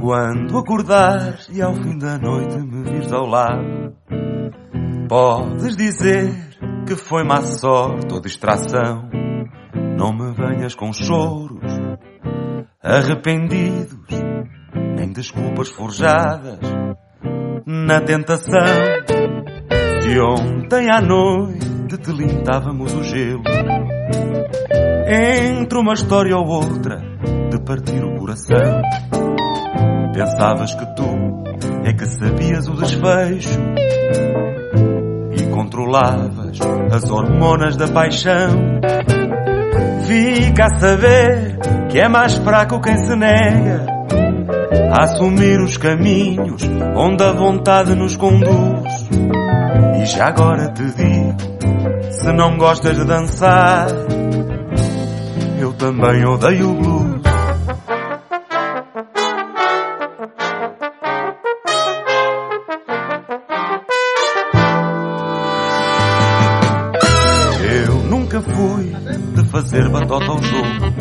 Quando acordares e ao fim da noite me vires ao lado, podes dizer que foi má sorte ou distração. Não me venhas com choros arrependidos, nem desculpas forjadas na tentação. Se ontem à noite te limpávamos o gelo, entre uma história ou outra de partir o coração, pensavas que tu é que sabias o desfecho e controlavas as hormonas da paixão. Fica a saber que é mais fraco quem se nega a assumir os caminhos onde a vontade nos conduz. E já agora te digo, se não gostas de dançar, eu também odeio o blues. Eu nunca fui de fazer batota ao jogo,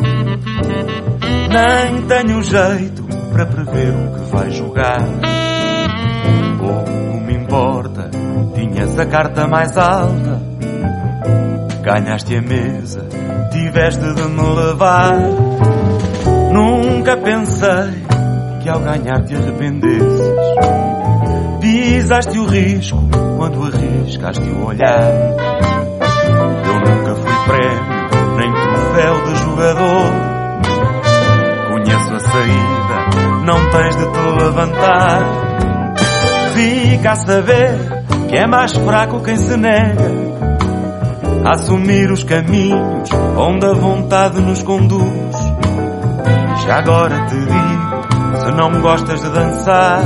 nem tenho jeito para prever o que vai jogar. Pouco me importa, tinhas a carta mais alta, ganhaste a mesa, tiveste de me levar. Nunca pensei que ao ganhar te arrependesses. Pisaste o risco quando arriscaste o olhar. Eu nunca fui prémio, nem troféu de jogador. Conheço a saída, não tens de te levantar. Fica a saber que é mais fraco quem se nega a assumir os caminhos onde a vontade nos conduz. Já agora te digo, se não gostas de dançar,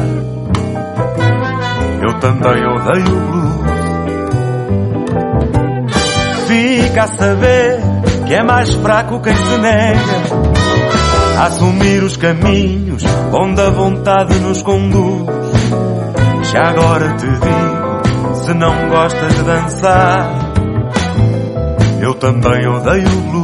eu também odeio o blues. Fica a saber que é mais fraco quem se nega a assumir os caminhos onde a vontade nos conduz. Já agora te digo, se não gostas de dançar, eu também odeio o blues.